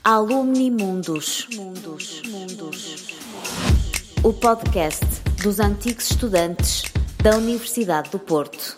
Alumni Mundus. O podcast dos antigos estudantes da Universidade do Porto.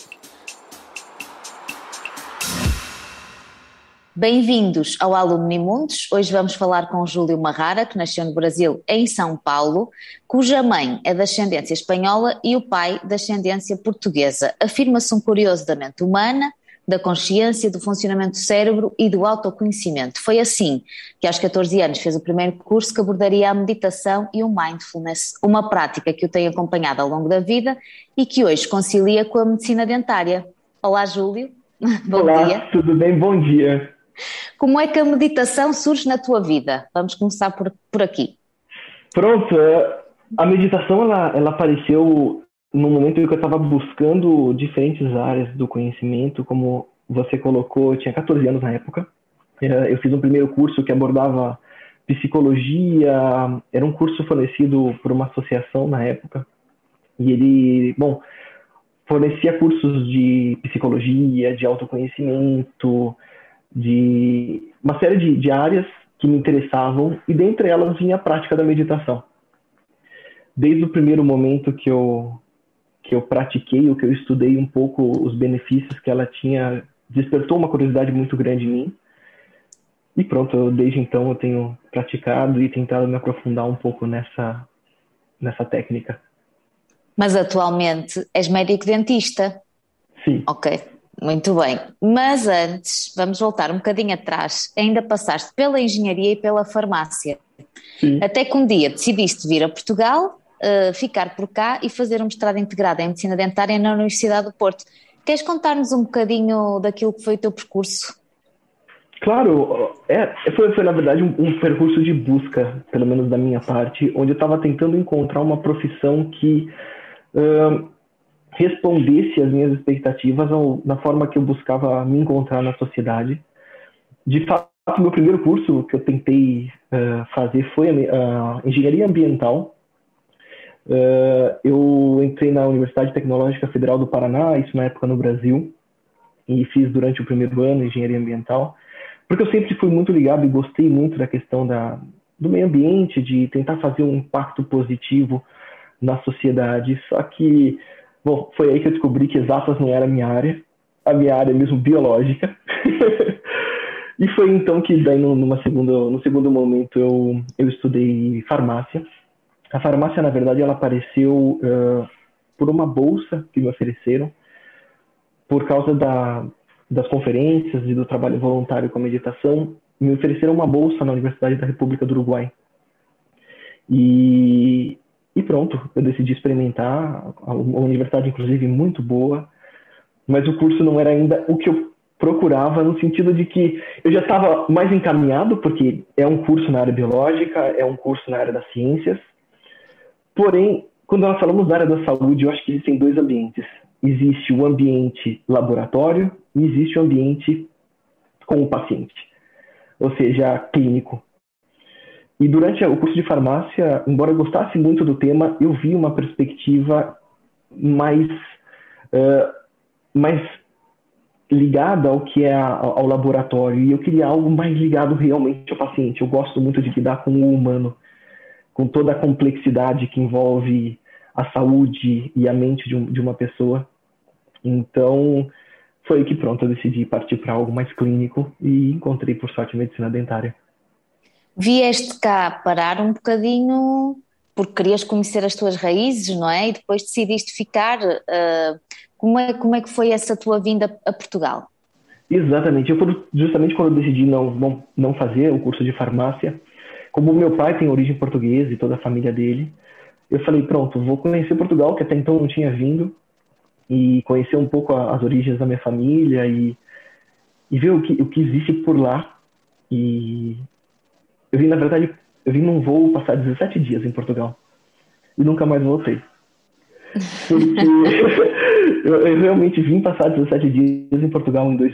Bem-vindos ao Alumni Mundus. Hoje vamos falar com Júlio Marrara, que nasceu no Brasil, em São Paulo, cuja mãe é de ascendência espanhola e o pai de ascendência portuguesa. Afirma-se um curioso da mente humana, da consciência, do funcionamento do cérebro e do autoconhecimento. Foi assim que aos 14 anos fez o primeiro curso que abordaria a meditação e o mindfulness, uma prática que o tem acompanhado ao longo da vida e que hoje concilia com a medicina dentária. Olá, Júlio. Bom Olá, dia. tudo bem? Bom dia. Como é que a meditação surge na tua vida? Vamos começar por aqui. Pronto, a meditação ela apareceu no momento em que eu estava buscando diferentes áreas do conhecimento, como você colocou, eu tinha 14 anos na época. Eu fiz um primeiro curso que abordava psicologia, era um curso fornecido por uma associação na época, e ele, fornecia cursos de psicologia, de autoconhecimento, de uma série de áreas que me interessavam, e dentre elas vinha a prática da meditação. Desde o primeiro momento que eu pratiquei, ou que eu estudei um pouco os benefícios que ela tinha, despertou uma curiosidade muito grande em mim. E pronto, desde então eu tenho praticado e tentado me aprofundar um pouco nessa técnica. Mas atualmente és médico-dentista? Sim. Ok, muito bem. Mas antes, vamos voltar um bocadinho atrás. Ainda passaste pela engenharia e pela farmácia. Sim. Até que um dia decidiste vir a Portugal, ficar por cá e fazer um mestrado integrado em Medicina Dentária na Universidade do Porto. Queres contar-nos um bocadinho daquilo que foi o teu percurso? Claro, foi na verdade um percurso de busca, pelo menos da minha parte, onde eu estava tentando encontrar uma profissão que respondesse às minhas expectativas na forma que eu buscava me encontrar na sociedade. De fato, meu primeiro curso que eu tentei fazer foi a engenharia ambiental. Eu entrei na Universidade Tecnológica Federal do Paraná, isso na época no Brasil, e fiz durante o primeiro ano engenharia ambiental, porque eu sempre fui muito ligado e gostei muito da questão do meio ambiente, de tentar fazer um impacto positivo na sociedade. Só que, foi aí que eu descobri que exatas não era a minha área é mesmo biológica. E foi então que daí no segundo momento eu estudei farmácia. A farmácia, na verdade, ela apareceu por uma bolsa que me ofereceram, por causa das conferências e do trabalho voluntário com a meditação. Me ofereceram uma bolsa na Universidade da República do Uruguai. E pronto, eu decidi experimentar. A universidade, inclusive, muito boa, mas o curso não era ainda o que eu procurava, no sentido de que eu já estava mais encaminhado, porque é um curso na área biológica, é um curso na área das ciências. Porém, quando nós falamos da área da saúde, eu acho que existem dois ambientes. Existe o ambiente laboratório e existe o ambiente com o paciente, ou seja, clínico. E durante o curso de farmácia, embora eu gostasse muito do tema, eu vi uma perspectiva mais ligada ao que é ao laboratório, e eu queria algo mais ligado realmente ao paciente. Eu gosto muito de lidar com o humano, com toda a complexidade que envolve a saúde e a mente de uma pessoa. Então, foi aí que pronto, eu decidi partir para algo mais clínico e encontrei, por sorte, a medicina dentária. Vieste cá parar um bocadinho porque querias conhecer as tuas raízes, não é? E depois decidiste ficar. Como é que foi essa tua vinda a Portugal? Exatamente. Justamente quando eu decidi não fazer o curso de farmácia, como meu pai tem origem portuguesa e toda a família dele, eu falei, pronto, vou conhecer Portugal, que até então não tinha vindo, e conhecer um pouco as origens da minha família e ver o que existe por lá. E eu vim num voo passar 17 dias em Portugal e nunca mais voltei. Porque eu realmente vim passar 17 dias em Portugal em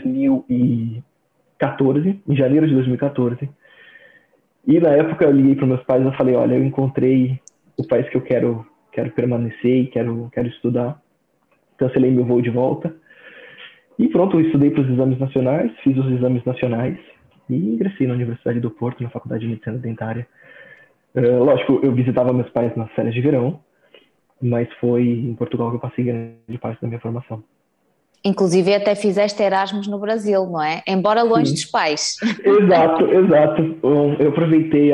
2014, em janeiro de 2014. E na época eu liguei para meus pais e falei, olha, eu encontrei o país que eu quero permanecer e quero estudar. Cancelei meu voo de volta. E pronto, eu estudei para os exames nacionais, fiz os exames nacionais e ingressei na Universidade do Porto, na Faculdade de Medicina Dentária. Lógico, eu visitava meus pais nas férias de verão, mas foi em Portugal que eu passei grande parte da minha formação. Inclusive até fizeste Erasmus no Brasil, não é? Embora longe Sim, dos pais. exato, exato. Eu aproveitei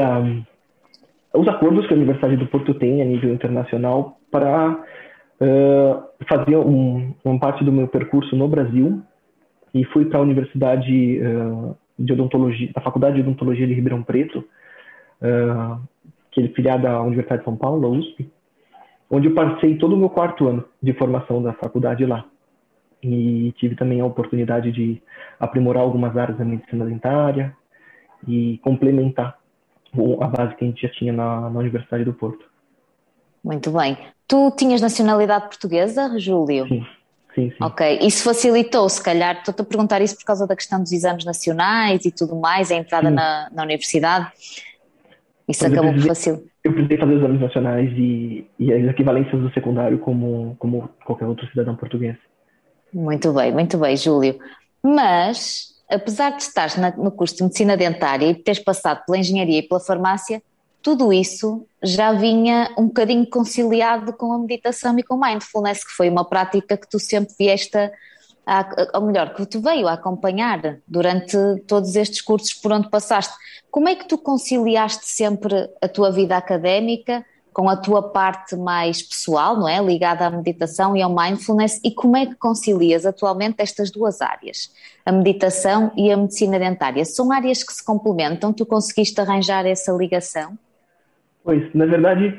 os acordos que a Universidade do Porto tem a nível internacional para fazer uma parte do meu percurso no Brasil e fui para a Universidade de Odontologia, da Faculdade de Odontologia de Ribeirão Preto, que é filiada à Universidade de São Paulo, a USP, onde eu passei todo o meu 4º ano de formação da faculdade lá. E tive também a oportunidade de aprimorar algumas áreas da medicina dentária e complementar a base que a gente já tinha na Universidade do Porto. Muito bem. Tu tinhas nacionalidade portuguesa, Júlio? Sim, sim, sim. Ok. Isso facilitou, se calhar, estou-te a perguntar isso por causa da questão dos exames nacionais e tudo mais, a entrada na universidade. Isso Mas acabou por facilitar. eu precisei fazer exames nacionais e as equivalências do secundário como qualquer outro cidadão português. Muito bem, Júlio. Mas, apesar de estares no curso de Medicina Dentária e de teres passado pela Engenharia e pela Farmácia, tudo isso já vinha um bocadinho conciliado com a meditação e com o mindfulness, que foi uma prática que tu sempre vieste ou melhor, que tu veio a acompanhar durante todos estes cursos por onde passaste. Como é que tu conciliaste sempre a tua vida académica com a tua parte mais pessoal, não é? Ligada à meditação e ao mindfulness, e como é que concilias atualmente estas duas áreas, a meditação e a medicina dentária? São áreas que se complementam? Tu conseguiste arranjar essa ligação? Pois, na verdade,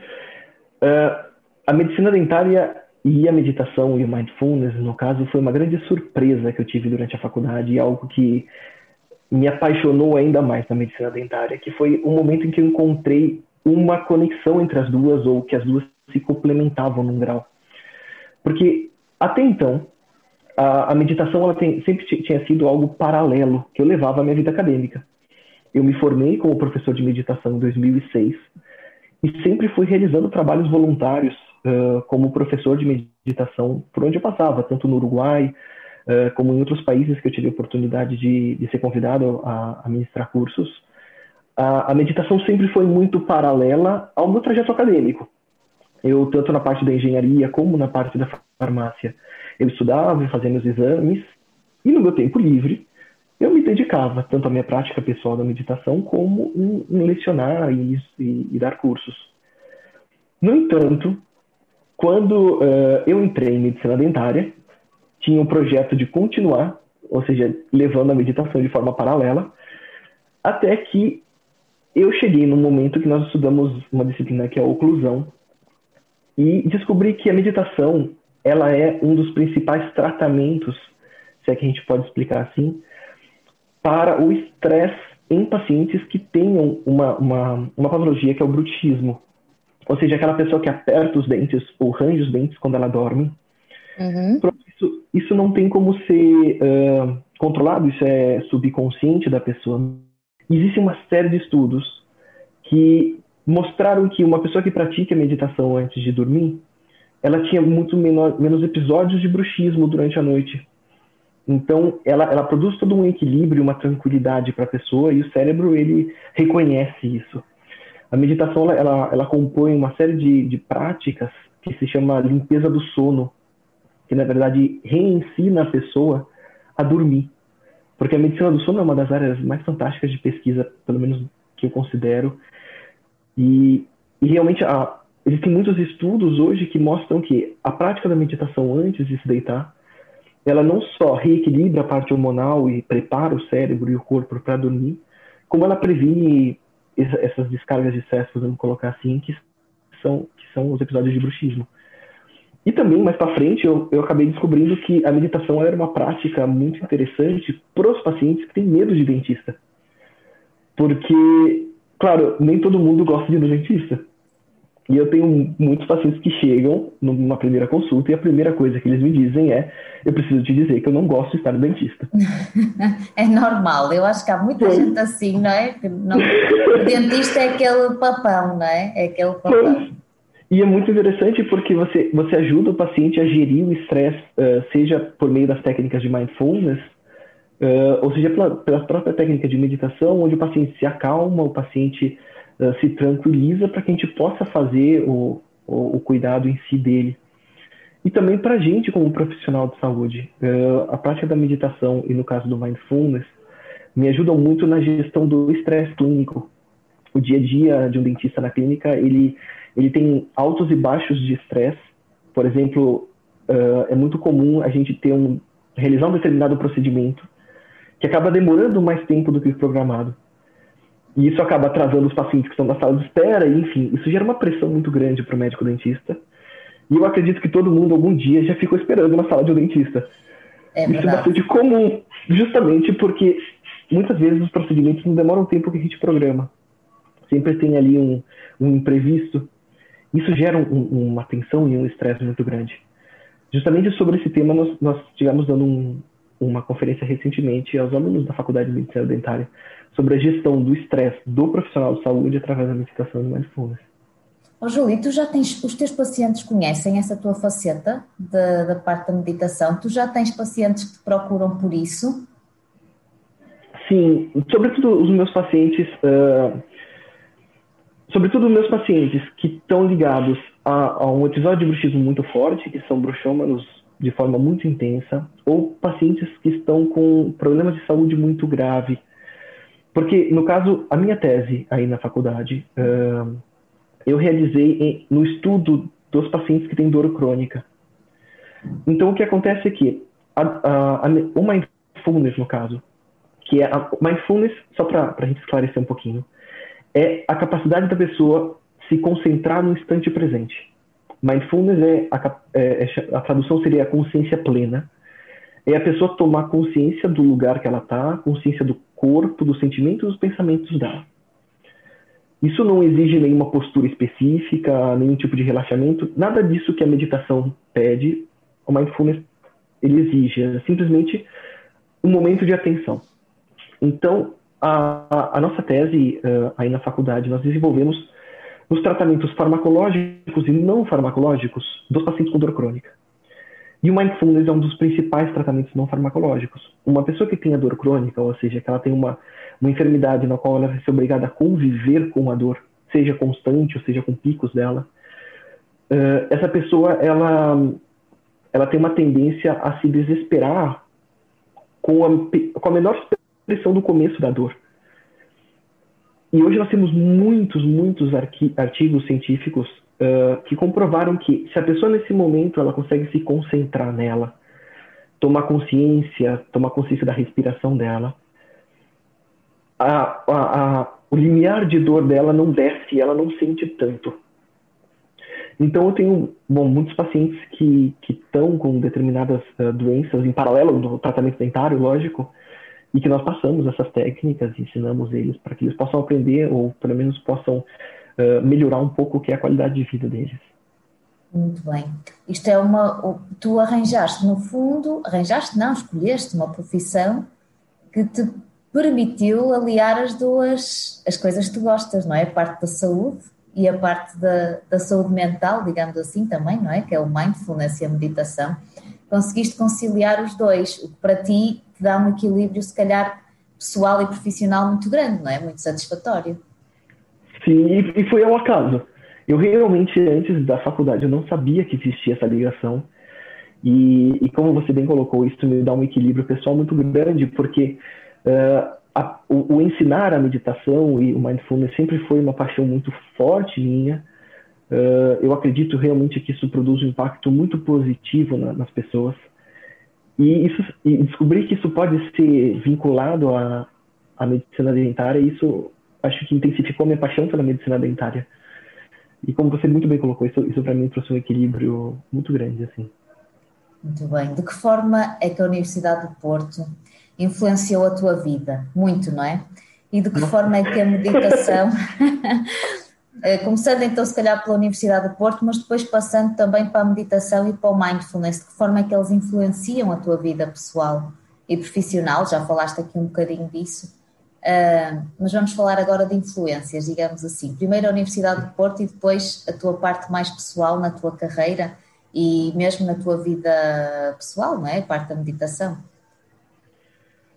a medicina dentária e a meditação e o mindfulness, no caso, foi uma grande surpresa que eu tive durante a faculdade e algo que me apaixonou ainda mais na medicina dentária, que foi um momento em que eu encontrei uma conexão entre as duas, ou que as duas se complementavam num grau. Porque, até então, a meditação ela sempre tinha sido algo paralelo, que eu levava à minha vida acadêmica. Eu me formei como professor de meditação em 2006 e sempre fui realizando trabalhos voluntários como professor de meditação por onde eu passava, tanto no Uruguai, como em outros países que eu tive a oportunidade de ser convidado a ministrar cursos. A meditação sempre foi muito paralela ao meu trajeto acadêmico. Eu, tanto na parte da engenharia como na parte da farmácia, eu estudava, fazia meus exames, e no meu tempo livre, eu me dedicava tanto à minha prática pessoal da meditação, como em lecionar e dar cursos. No entanto, quando eu entrei em medicina dentária, tinha um projeto de continuar, ou seja, levando a meditação de forma paralela, até que eu cheguei num momento que nós estudamos uma disciplina que é a oclusão e descobri que a meditação ela é um dos principais tratamentos, se é que a gente pode explicar assim, para o estresse em pacientes que tenham uma patologia que é o bruxismo. Ou seja, aquela pessoa que aperta os dentes ou range os dentes quando ela dorme. Uhum. Isso não tem como ser controlado, isso é subconsciente da pessoa. Existe uma série de estudos que mostraram que uma pessoa que pratica meditação antes de dormir, ela tinha muito menos episódios de bruxismo durante a noite. Então, ela produz todo um equilíbrio, uma tranquilidade para a pessoa, e o cérebro, ele reconhece isso. A meditação, ela compõe uma série de práticas que se chama limpeza do sono, que, na verdade, reensina a pessoa a dormir. Porque a medicina do sono é uma das áreas mais fantásticas de pesquisa, pelo menos que eu considero. E realmente, existem muitos estudos hoje que mostram que a prática da meditação antes de se deitar, ela não só reequilibra a parte hormonal e prepara o cérebro e o corpo para dormir, como ela previne essas descargas de estresse, vamos colocar assim, que são os episódios de bruxismo. E também, mais para frente, eu acabei descobrindo que a meditação era uma prática muito interessante para os pacientes que têm medo de dentista. Porque, claro, nem todo mundo gosta de ir no dentista. E eu tenho muitos pacientes que chegam numa primeira consulta e a primeira coisa que eles me dizem é: eu preciso te dizer que eu não gosto de estar no dentista. É normal, eu acho que há muita gente assim, não é? Que não... O dentista é aquele papão, não é? É aquele papão. E é muito interessante porque você ajuda o paciente a gerir o estresse, seja por meio das técnicas de mindfulness, ou seja, pela própria técnica de meditação, onde o paciente se acalma, o paciente se tranquiliza para que a gente possa fazer o cuidado em si dele. E também para a gente, como profissional de saúde, a prática da meditação e no caso do mindfulness me ajudam muito na gestão do estresse clínico. O dia a dia de um dentista na clínica, ele tem altos e baixos de estresse. Por exemplo, é muito comum a gente realizar um determinado procedimento que acaba demorando mais tempo do que o programado. E isso acaba atrasando os pacientes que estão na sala de espera, e, enfim, isso gera uma pressão muito grande para o médico dentista. E eu acredito que todo mundo, algum dia, já ficou esperando na sala de um dentista. Isso é bastante comum, justamente porque muitas vezes os procedimentos não demoram o tempo que a gente programa. Sempre tem ali um imprevisto. Isso gera uma tensão e um estresse muito grande. Justamente sobre esse tema, nós estivemos dando uma conferência recentemente aos alunos da Faculdade de Medicina Dentária sobre a gestão do estresse do profissional de saúde através da meditação e do mindfulness. Júlio, os teus pacientes conhecem essa tua faceta da parte da meditação? Tu já tens pacientes que te procuram por isso? Sim, sobretudo os meus pacientes que estão ligados a um episódio de bruxismo muito forte, que são bruxômanos de forma muito intensa, ou pacientes que estão com problemas de saúde muito grave. Porque, no caso, a minha tese aí na faculdade, eu realizei no estudo dos pacientes que têm dor crônica. Então, o que acontece é que o mindfulness, no caso, que é mindfulness, só para a gente esclarecer um pouquinho, é a capacidade da pessoa se concentrar no instante presente. Mindfulness a tradução seria a consciência plena. É a pessoa tomar consciência do lugar que ela está, consciência do corpo, dos sentimentos e dos pensamentos dela. Isso não exige nenhuma postura específica, nenhum tipo de relaxamento, nada disso que a meditação pede, o mindfulness ele exige, é simplesmente um momento de atenção. Então, a nossa tese aí na faculdade, nós desenvolvemos os tratamentos farmacológicos e não farmacológicos dos pacientes com dor crônica. E o mindfulness é um dos principais tratamentos não farmacológicos. Uma pessoa que tem a dor crônica, ou seja, que ela tem uma enfermidade na qual ela vai ser obrigada a conviver com a dor, seja constante ou seja com picos dela, essa pessoa ela tem uma tendência a se desesperar com a menor expressão do começo da dor. E hoje nós temos muitos artigos científicos que comprovaram que se a pessoa nesse momento ela consegue se concentrar nela, tomar consciência da respiração dela, o limiar de dor dela não desce, ela não sente tanto. Então eu tenho muitos pacientes que estão com determinadas doenças em paralelo do tratamento dentário, lógico, e que nós passamos essas técnicas e ensinamos eles para que eles possam aprender ou pelo menos possam melhorar um pouco o que é a qualidade de vida deles. Muito bem. Isto é tu escolheste uma profissão que te permitiu aliar as coisas que tu gostas, não é? A parte da saúde e a parte da saúde mental, digamos assim também, não é? Que é o mindfulness e a meditação. Conseguiste conciliar os dois, o que para ti te dá um equilíbrio, se calhar, pessoal e profissional muito grande, não é? Muito satisfatório. Sim, e foi ao acaso. Eu realmente, antes da faculdade, eu não sabia que existia essa ligação. E como você bem colocou, isso me dá um equilíbrio pessoal muito grande, porque o ensinar a meditação e o mindfulness sempre foi uma paixão muito forte minha. Eu acredito realmente que isso produz um impacto muito positivo nas pessoas. E descobrir que isso pode ser vinculado à medicina dentária, isso acho que intensificou a minha paixão pela medicina dentária. E como você muito bem colocou, isso para mim trouxe um equilíbrio muito grande, assim. Muito bem. De que forma é que a Universidade do Porto influenciou a tua vida? Muito, não é? E de que forma é que a meditação, começando então se calhar pela Universidade do Porto, mas depois passando também para a meditação e para o mindfulness, de que forma é que eles influenciam a tua vida pessoal e profissional? Já falaste aqui um bocadinho disso. Mas vamos falar agora de influências, digamos assim. Primeiro a Universidade do Porto e depois a tua parte mais pessoal na tua carreira e mesmo na tua vida pessoal, não é? A parte da meditação.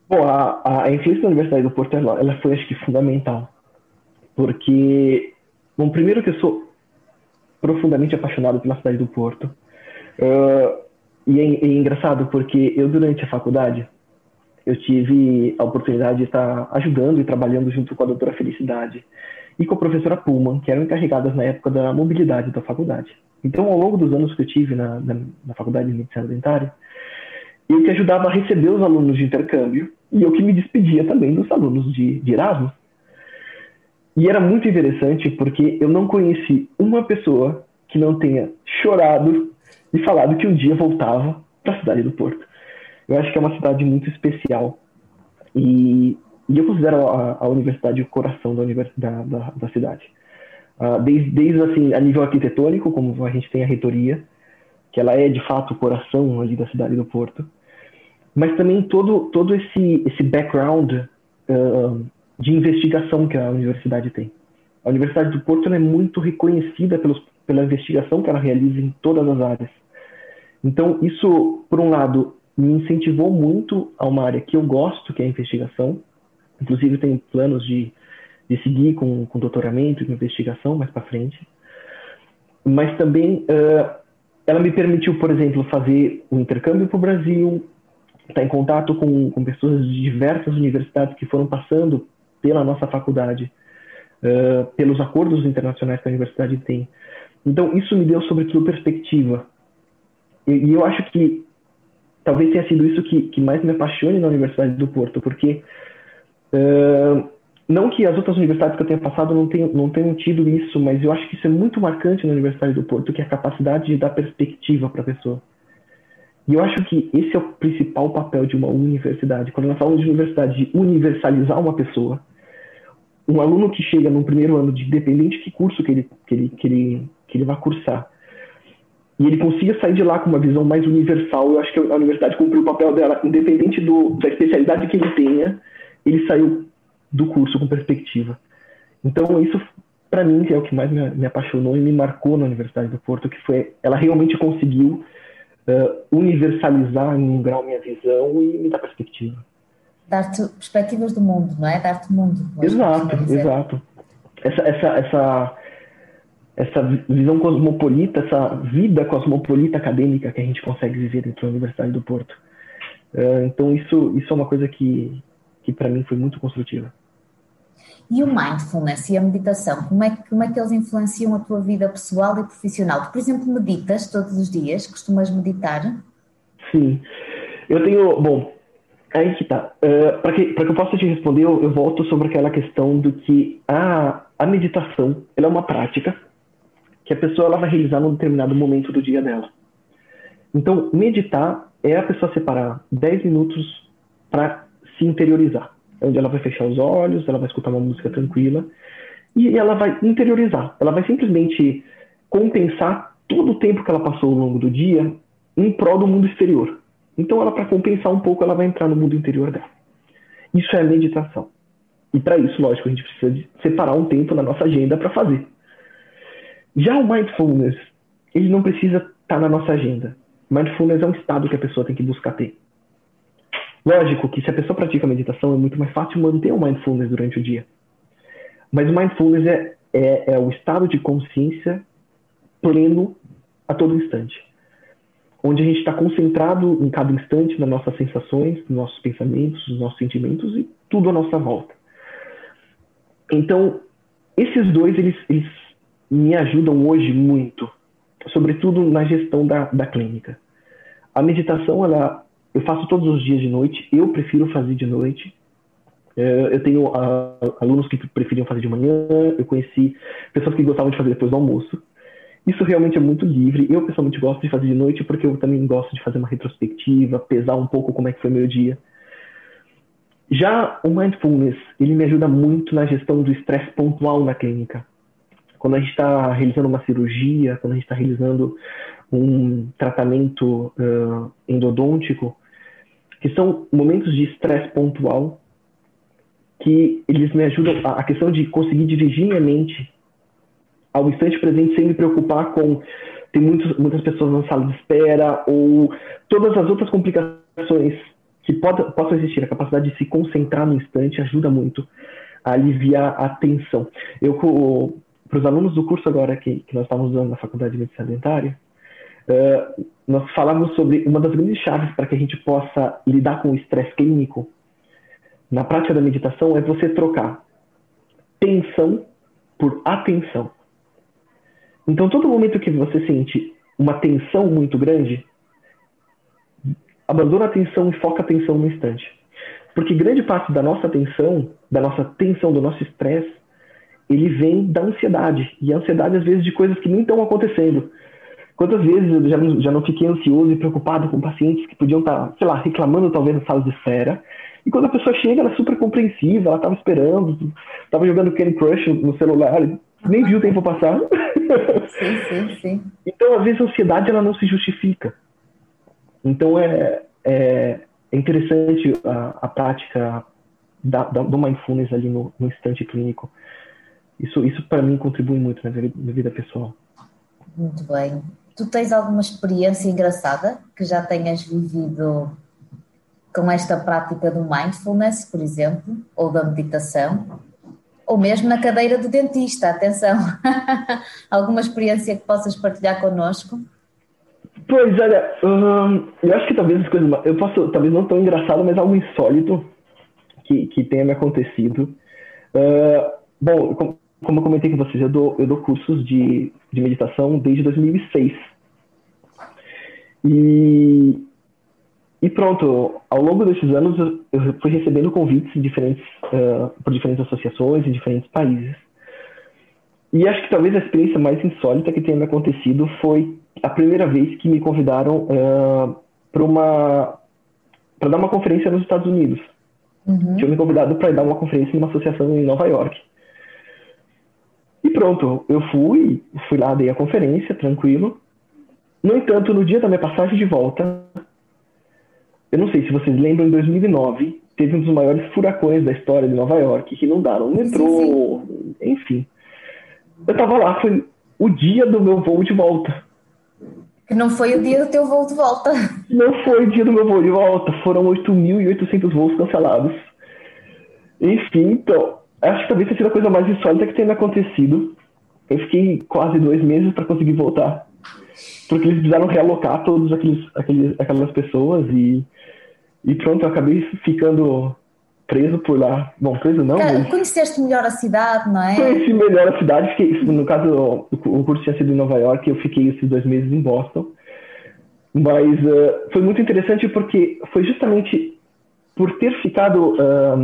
Bom, a influência da Universidade do Porto, ela foi, acho que, fundamental. Porque, bom, primeiro que eu sou profundamente apaixonado pela cidade do Porto. Uh, é engraçado porque eu, durante a faculdade, eu tive a oportunidade de estar ajudando e trabalhando junto com a doutora Felicidade e com a professora Pullman, que eram encarregadas na época da mobilidade da faculdade. Então, ao longo dos anos que eu tive na faculdade de medicina dentária, eu que ajudava a receber os alunos de intercâmbio e eu que me despedia também dos alunos de Erasmus. E era muito interessante porque eu não conheci uma pessoa que não tenha chorado e falado que um dia voltava para a cidade do Porto. Eu acho que é uma cidade muito especial e eu considero a universidade o coração da cidade. Desde assim, a nível arquitetônico, como a gente tem a reitoria, que ela é de fato o coração ali da cidade do Porto, mas também todo esse background de investigação que a universidade tem. A Universidade do Porto é muito reconhecida pela investigação que ela realiza em todas as áreas. Então, isso, por um lado, me incentivou muito a uma área que eu gosto, que é a investigação. Inclusive, tenho planos de seguir com doutoramento e com investigação mais para frente. Mas também, ela me permitiu, por exemplo, fazer um intercâmbio para o Brasil, estar em contato com pessoas de diversas universidades que foram passando pela nossa faculdade, pelos acordos internacionais que a universidade tem. Então, isso me deu, sobretudo, perspectiva. E eu acho que talvez tenha sido isso que mais me apaixone na Universidade do Porto, porque não que as outras universidades que eu tenha passado não tenham tido isso, mas eu acho que isso é muito marcante na Universidade do Porto, que é a capacidade de dar perspectiva para a pessoa. E eu acho que esse é o principal papel de uma universidade. Quando nós falamos de universidade, de universalizar uma pessoa, um aluno que chega no primeiro ano, de independente de que curso que ele vai cursar, e ele consiga sair de lá com uma visão mais universal, eu acho que a universidade cumpriu o papel dela, independente da especialidade que ele tenha, ele saiu do curso com perspectiva. Então, isso, para mim, é o que mais me apaixonou e me marcou na Universidade do Porto, que foi, ela realmente conseguiu universalizar em um grau minha visão e me dar perspectiva. Dar-te perspectivas do mundo, não é? Dar-te mundo. Exato. Essa visão cosmopolita, essa vida cosmopolita acadêmica que a gente consegue viver dentro da Universidade do Porto. Então, isso é uma coisa que para mim foi muito construtiva. E o mindfulness e a meditação, como é que eles influenciam a tua vida pessoal e profissional? Tu, por exemplo, meditas todos os dias? Costumas meditar? Sim. Eu tenho... Bom, aí que tá. Para que eu possa te responder, eu volto sobre aquela questão do que a meditação, ela é uma prática que a pessoa ela vai realizar num determinado momento do dia dela. Então, meditar é a pessoa separar 10 minutos para se interiorizar. Onde ela vai fechar os olhos, ela vai escutar uma música tranquila e ela vai interiorizar. Ela vai simplesmente compensar todo o tempo que ela passou ao longo do dia em prol do mundo exterior. Então, ela, para compensar um pouco, ela vai entrar no mundo interior dela. Isso é a meditação. E para isso, lógico, a gente precisa de separar um tempo na nossa agenda para fazer. Já o mindfulness, ele não precisa estar na nossa agenda. Mindfulness é um estado que a pessoa tem que buscar ter. Lógico que se a pessoa pratica meditação, é muito mais fácil manter o mindfulness durante o dia. Mas o mindfulness é o estado de consciência pleno a todo instante. Onde a gente está concentrado em cada instante nas nossas sensações, nos nossos pensamentos, nos nossos sentimentos e tudo à nossa volta. Então, esses dois, eles me ajudam hoje muito, sobretudo na gestão da clínica. A meditação, eu faço todos os dias de noite, eu prefiro fazer de noite. Eu tenho alunos que preferiam fazer de manhã, eu conheci pessoas que gostavam de fazer depois do almoço. Isso realmente é muito livre. Eu, pessoalmente, gosto de fazer de noite porque eu também gosto de fazer uma retrospectiva, pesar um pouco como é que foi meu dia. Já o mindfulness, ele me ajuda muito na gestão do estresse pontual na clínica. Quando a gente está realizando uma cirurgia, quando a gente está realizando um tratamento endodôntico, que são momentos de estresse pontual que eles me ajudam a questão de conseguir dirigir minha mente ao instante presente sem me preocupar com ter muitas pessoas na sala de espera ou todas as outras complicações que possam existir. A capacidade de se concentrar no instante ajuda muito a aliviar a tensão. Para os alunos do curso agora que nós estamos usando na Faculdade de Medicina Dentária, nós falamos sobre uma das grandes chaves para que a gente possa lidar com o estresse clínico na prática da meditação é você trocar tensão por atenção. Então, todo momento que você sente uma tensão muito grande, abandona a tensão e foca a atenção no instante. Porque grande parte da nossa tensão, do nosso estresse, ele vem da ansiedade. E a ansiedade, às vezes, de coisas que nem estão acontecendo. Quantas vezes eu já não fiquei ansioso e preocupado com pacientes que podiam estar, sei lá, reclamando talvez na sala de espera. E quando a pessoa chega, ela é super compreensiva, ela estava esperando, estava jogando Candy Crush no celular, nem viu o tempo passar. Sim. Então, às vezes, a ansiedade ela não se justifica. Então, é interessante a prática do mindfulness ali no instante clínico. Isso para mim, contribui muito na minha vida pessoal. Muito bem. Tu tens alguma experiência engraçada que já tenhas vivido com esta prática do mindfulness, por exemplo, ou da meditação? Ou mesmo na cadeira do dentista, atenção. Alguma experiência que possas partilhar connosco? Pois, olha, eu acho que talvez as coisas... Eu posso, talvez não tão engraçado, mas algo insólito que tenha me acontecido. Bom, como eu comentei com vocês, eu dou cursos de meditação desde 2006. E pronto, ao longo desses anos eu fui recebendo convites por diferentes associações em diferentes países. E acho que talvez a experiência mais insólita que tenha me acontecido foi a primeira vez que me convidaram para dar uma conferência nos Estados Unidos. Uhum. Tinha me convidado para dar uma conferência numa associação em Nova York. E pronto, eu fui lá, dei a conferência, tranquilo. No entanto, no dia da minha passagem de volta, eu não sei se vocês lembram, em 2009, teve um dos maiores furacões da história de Nova York, que inundaram o metrô, enfim. Eu tava lá, foi o dia do meu voo de volta. Que não foi o dia do teu voo de volta. Não foi o dia do meu voo de volta, foram 8.800 voos cancelados. Enfim, então, acho que talvez tenha sido a coisa mais insólita que tenha me acontecido. Eu fiquei quase 2 meses para conseguir voltar. Porque eles precisaram realocar todas aquelas pessoas e pronto, eu acabei ficando preso por lá. Bom, preso não, mas... Conheceste melhor a cidade, não é? Conheci melhor a cidade, fiquei, no caso, o curso tinha sido em Nova York, eu fiquei esses 2 meses em Boston. Mas foi muito interessante porque foi justamente por ter ficado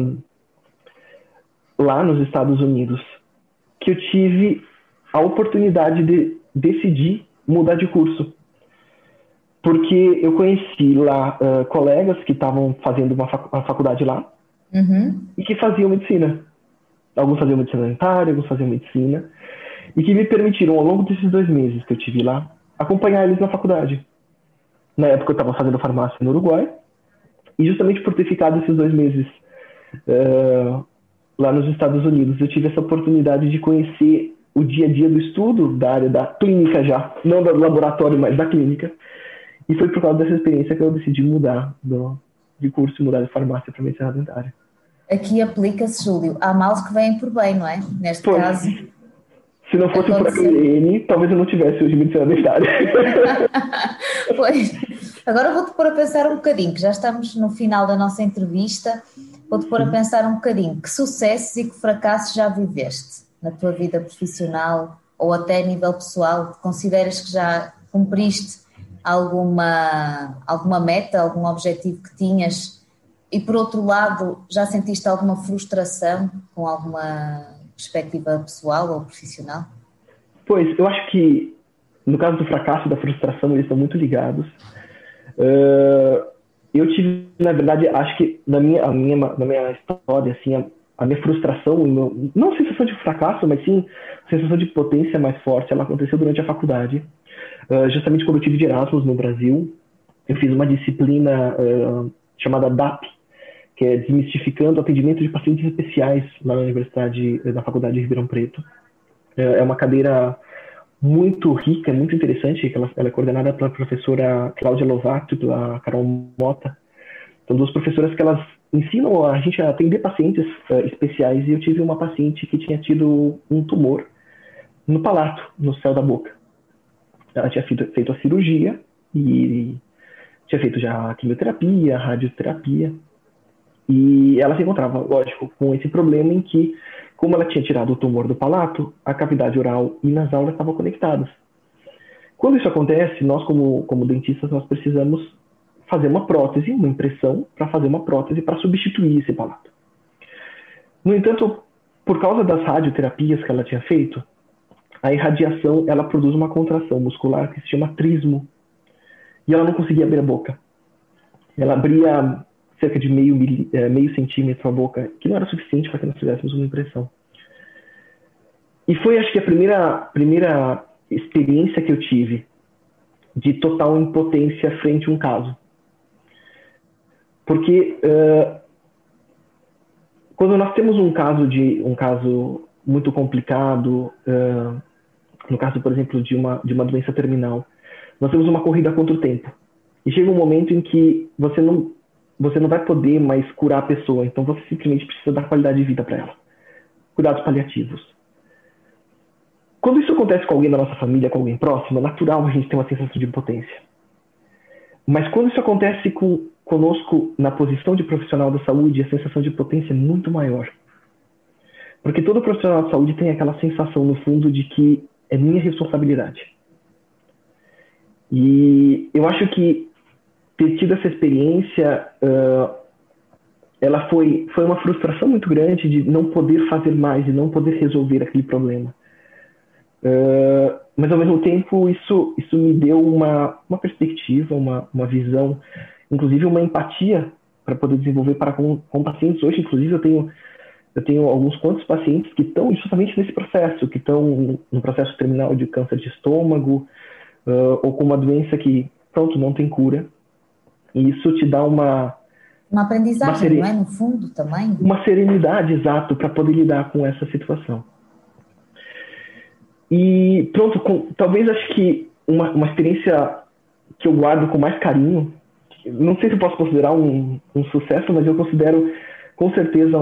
lá nos Estados Unidos que eu tive a oportunidade de decidir mudar de curso. Porque eu conheci lá colegas que estavam fazendo uma faculdade lá, uhum, e que faziam medicina. Alguns faziam medicina dentária, alguns faziam medicina, e que me permitiram, ao longo desses 2 meses que eu tive lá, acompanhar eles na faculdade. Na época eu estava fazendo farmácia no Uruguai, e justamente por ter ficado esses 2 meses lá nos Estados Unidos, eu tive essa oportunidade de conhecer o dia a dia do estudo, da área da clínica já, não do laboratório, mas da clínica. E foi por causa dessa experiência que eu decidi mudar de curso, mudar de farmácia para medicina dentária. Aqui aplica-se, Júlio, há males que vêm por bem, não é? Neste caso. Se não fosse por aquele talvez eu não tivesse hoje medicina dentária. Pois. Agora vou-te pôr a pensar um bocadinho, que já estamos no final da nossa entrevista, vou-te pôr a pensar um bocadinho, que sucessos e que fracassos já viveste na tua vida profissional ou até a nível pessoal? Consideras que já cumpriste alguma meta, algum objetivo que tinhas? E por outro lado, já sentiste alguma frustração com alguma perspectiva pessoal ou profissional? Pois, eu acho que no caso do fracasso e da frustração, eles estão muito ligados. Eu tive, na verdade, acho que na minha história, assim, a minha frustração, não sensação de fracasso, mas sim sensação de potência mais forte, ela aconteceu durante a faculdade. Justamente quando eu tive de Erasmus no Brasil, eu fiz uma disciplina chamada DAP, que é Desmistificando o Atendimento de Pacientes Especiais, lá na Faculdade de Ribeirão Preto. É uma cadeira muito rica, muito interessante, que ela é coordenada pela professora Cláudia Lovato e pela Carol Mota. São duas professoras que elas ensinam a gente a atender pacientes especiais, e eu tive uma paciente que tinha tido um tumor no palato, no céu da boca. Ela tinha feito a cirurgia e tinha feito já a quimioterapia, a radioterapia, e ela se encontrava, lógico, com esse problema em que, como ela tinha tirado o tumor do palato, a cavidade oral e nasal estavam conectadas. Quando isso acontece, nós como dentistas, nós precisamos fazer uma prótese, uma impressão para fazer uma prótese para substituir esse palato. No entanto, por causa das radioterapias que ela tinha feito, a irradiação ela produz uma contração muscular que se chama trismo, e ela não conseguia abrir a boca. Ela abria cerca de meio centímetro a boca, que não era suficiente para que nós fizéssemos uma impressão. E foi, acho que, a primeira experiência que eu tive de total impotência frente a um caso. Porque quando nós temos um caso muito complicado, no caso, por exemplo, de uma doença terminal, nós temos uma corrida contra o tempo. E chega um momento em que você não vai poder mais curar a pessoa, então você simplesmente precisa dar qualidade de vida para ela. Cuidados paliativos. Quando isso acontece com alguém da nossa família, com alguém próximo, é natural a gente ter uma sensação de impotência. Mas quando isso acontece conosco na posição de profissional da saúde, a sensação de impotência é muito maior. Porque todo profissional de saúde tem aquela sensação, no fundo, de que é minha responsabilidade. E eu acho que ter tido essa experiência, ela foi uma frustração muito grande de não poder fazer mais, de não poder resolver aquele problema. Mas, ao mesmo tempo, isso me deu uma perspectiva, uma visão, inclusive uma empatia para poder desenvolver com pacientes. Hoje, inclusive, eu tenho alguns quantos pacientes que estão justamente nesse processo, que estão no processo terminal de câncer de estômago, ou com uma doença que, pronto, não tem cura. E isso te dá uma aprendizagem, não é? No fundo, também. Uma serenidade, exato, para poder lidar com essa situação. E, pronto, talvez acho que uma experiência que eu guardo com mais carinho, não sei se eu posso considerar um sucesso, mas eu considero, com certeza,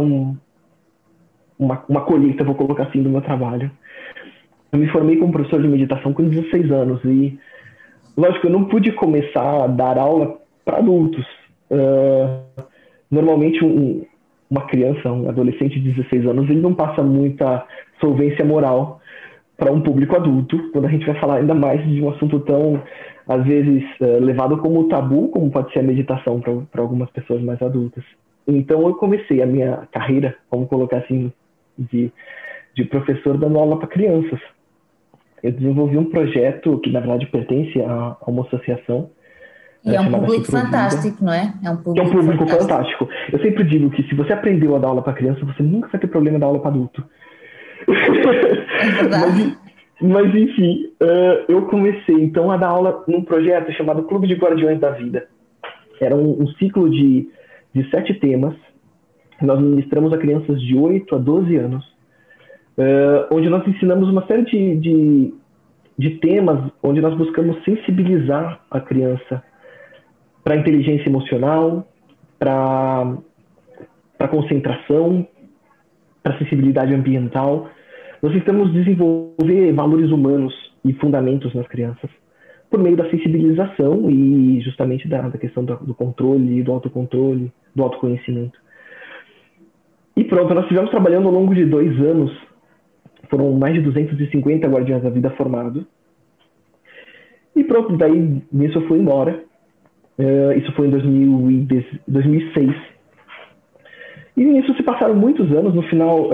uma colheita, vou colocar assim, do meu trabalho. Eu me formei como professor de meditação com 16 anos e, lógico, eu não pude começar a dar aula para adultos. Normalmente, uma criança, um adolescente de 16 anos, ele não passa muita solvência moral para um público adulto, quando a gente vai falar ainda mais de um assunto tão, às vezes, levado como tabu, como pode ser a meditação para algumas pessoas mais adultas. Então, eu comecei a minha carreira, vamos colocar assim, de professor dando aula para crianças. Eu desenvolvi um projeto que, na verdade, pertence a uma associação. E é um público fantástico, não é? É um público fantástico. Eu sempre digo que se você aprendeu a dar aula para criança, você nunca vai ter problema em dar aula para adulto. É verdade. Mas enfim, eu comecei então a dar aula num projeto chamado Clube de Guardiões da Vida. Era um ciclo de 7 temas. Nós ministramos a crianças de 8 a 12 anos, onde nós ensinamos uma série de temas, onde nós buscamos sensibilizar a criança para a inteligência emocional, para concentração, para sensibilidade ambiental. Nós tentamos desenvolver valores humanos e fundamentos nas crianças por meio da sensibilização e justamente da questão do controle, do autocontrole, do autoconhecimento. E pronto, nós estivemos trabalhando ao longo de 2 anos. Foram mais de 250 guardiões da vida formados. E pronto, daí nisso eu fui embora. Isso foi em 2006. E nisso se passaram muitos anos. No final,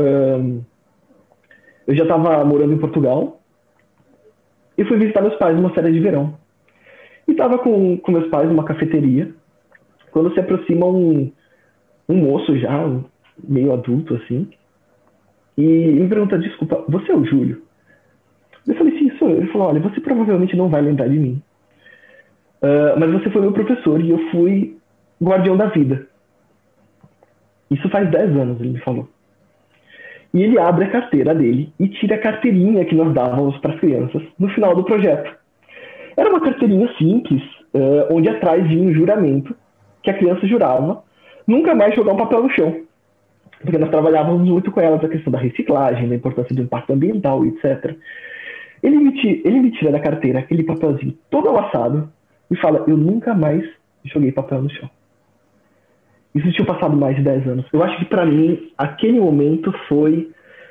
eu já estava morando em Portugal. E fui visitar meus pais numa férias de verão. E estava com meus pais numa cafeteria. Quando se aproxima um moço já, meio adulto assim. E me pergunta, desculpa, você é o Júlio? Eu falei, sim, sou eu. Ele falou, olha, você provavelmente não vai lembrar de mim. Mas você foi meu professor e eu fui guardião da vida. Isso faz 10 anos, ele me falou. E ele abre a carteira dele e tira a carteirinha que nós dávamos para as crianças no final do projeto. Era uma carteirinha simples, onde atrás vinha um juramento que a criança jurava nunca mais jogar um papel no chão. Porque nós trabalhávamos muito com ela a questão da reciclagem, da importância do impacto ambiental, etc. Ele me tira da carteira aquele papelzinho todo amassado e fala, eu nunca mais joguei papel no chão. Isso tinha passado mais de 10 anos. Eu acho que para mim, aquele momento foi...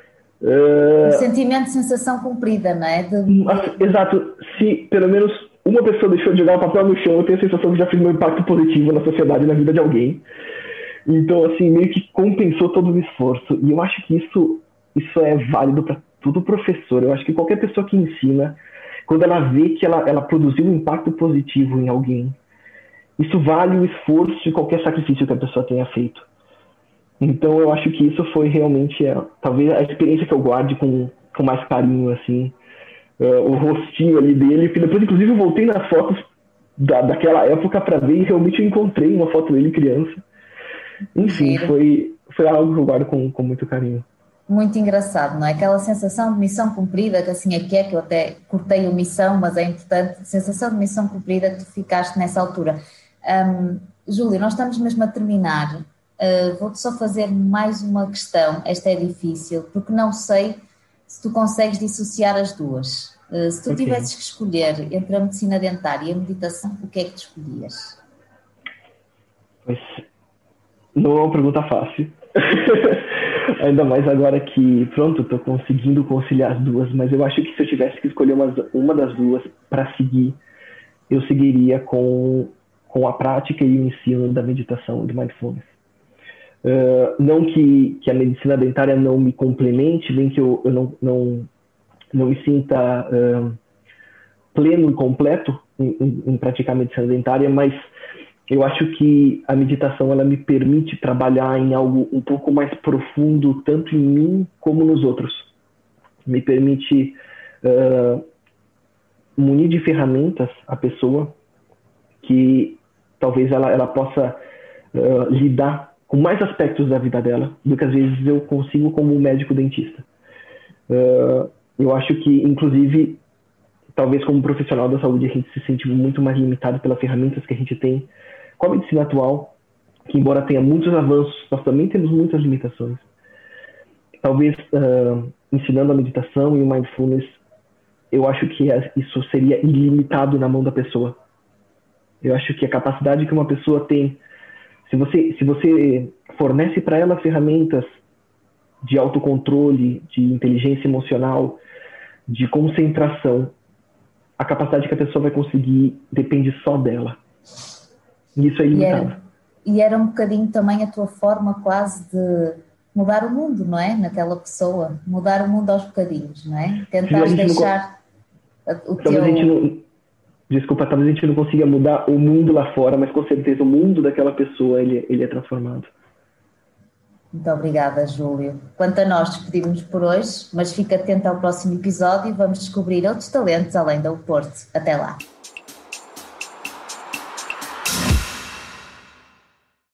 O sentimento de sensação cumprida, não é? Exato. Se pelo menos uma pessoa deixou de jogar o papel no chão, eu tenho a sensação que já fiz um impacto positivo na sociedade, na vida de alguém. Então, assim, meio que compensou todo o esforço. E eu acho que isso é válido para todo professor. Eu acho que qualquer pessoa que ensina, quando ela vê que ela produziu um impacto positivo em alguém, isso vale o esforço de qualquer sacrifício que a pessoa tenha feito. Então, eu acho que isso foi realmente, talvez, a experiência que eu guarde com mais carinho, assim. O rostinho ali dele, que depois, inclusive, eu voltei nas fotos daquela época para ver e realmente eu encontrei uma foto dele criança. Enfim, foi algo que eu guardo com muito carinho. Muito engraçado, não é? Aquela sensação de missão cumprida, que assim é que eu até cortei o missão, mas é importante, sensação de missão cumprida que tu ficaste nessa altura. Júlio, nós estamos mesmo a terminar. Vou-te só fazer mais uma questão, esta é difícil, porque não sei se tu consegues dissociar as duas. Se tu tivesses que escolher entre a medicina dentária e a meditação, o que é que tu escolhias? Pois, não é uma pergunta fácil. Ainda mais agora que, pronto, estou conseguindo conciliar as duas, mas eu acho que se eu tivesse que escolher uma das duas para seguir, eu seguiria com a prática e o ensino da meditação e do mindfulness. Não que a medicina dentária não me complemente, nem que eu não me sinta pleno e completo em praticar a medicina dentária, mas eu acho que a meditação ela me permite trabalhar em algo um pouco mais profundo, tanto em mim como nos outros. Me permite munir de ferramentas a pessoa que talvez ela possa lidar com mais aspectos da vida dela do que às vezes eu consigo como médico dentista. Eu acho que, inclusive, talvez como profissional da saúde a gente se sente muito mais limitado pelas ferramentas que a gente tem com a medicina atual, que embora tenha muitos avanços, nós também temos muitas limitações. Talvez ensinando a meditação e o mindfulness, eu acho que isso seria ilimitado na mão da pessoa. Eu acho que a capacidade que uma pessoa tem, se você fornece para ela ferramentas de autocontrole, de inteligência emocional, de concentração, a capacidade que a pessoa vai conseguir depende só dela. E isso é ilimitado. E era um bocadinho também a tua forma quase de mudar o mundo, não é? Naquela pessoa. Mudar o mundo aos bocadinhos, não é? Tentar deixar o teu... Desculpa, talvez a gente não consiga mudar o mundo lá fora, mas com certeza o mundo daquela pessoa, ele é transformado. Muito obrigada, Júlio. Quanto a nós, despedimos por hoje, mas fica atento ao próximo episódio e vamos descobrir outros talentos além do Porto. Até lá!